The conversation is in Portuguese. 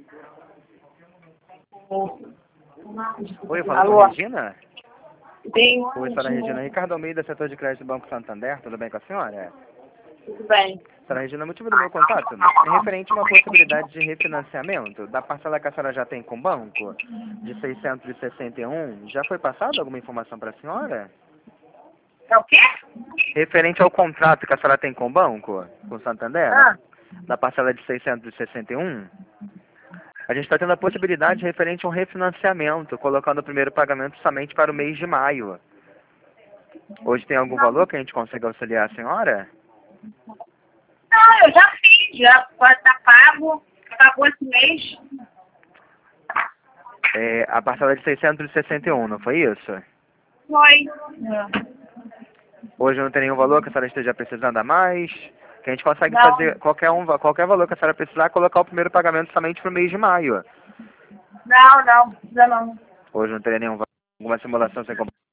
Oi, eu falo com Alô? a Regina? Sim. Oi, senhora Regina. Ricardo Almeida, setor de crédito do Banco Santander. Tudo bem com a senhora? Tudo bem. Senhora Regina, o motivo do meu contato é referente a uma possibilidade de refinanciamento da parcela que a senhora já tem com o banco, de 661. Já foi passada alguma informação para a senhora? É o quê? Referente ao contrato que a senhora tem com o banco, com o Santander, Ah, da parcela de 661, a gente está tendo a possibilidade referente a um refinanciamento, colocando o primeiro pagamento somente para o mês de maio. Hoje tem algum valor que a gente consiga auxiliar a senhora? não, eu já fiz, já está pago, acabou esse mês. É, a parcela de 661, não foi isso? Foi. Hoje não tem nenhum valor que a senhora esteja precisando a mais? Que a gente consegue Não. fazer qualquer valor que a senhora precisar, colocar o primeiro pagamento somente para o mês de maio. Não, precisa não. Hoje não teria nenhum valor, alguma simulação sem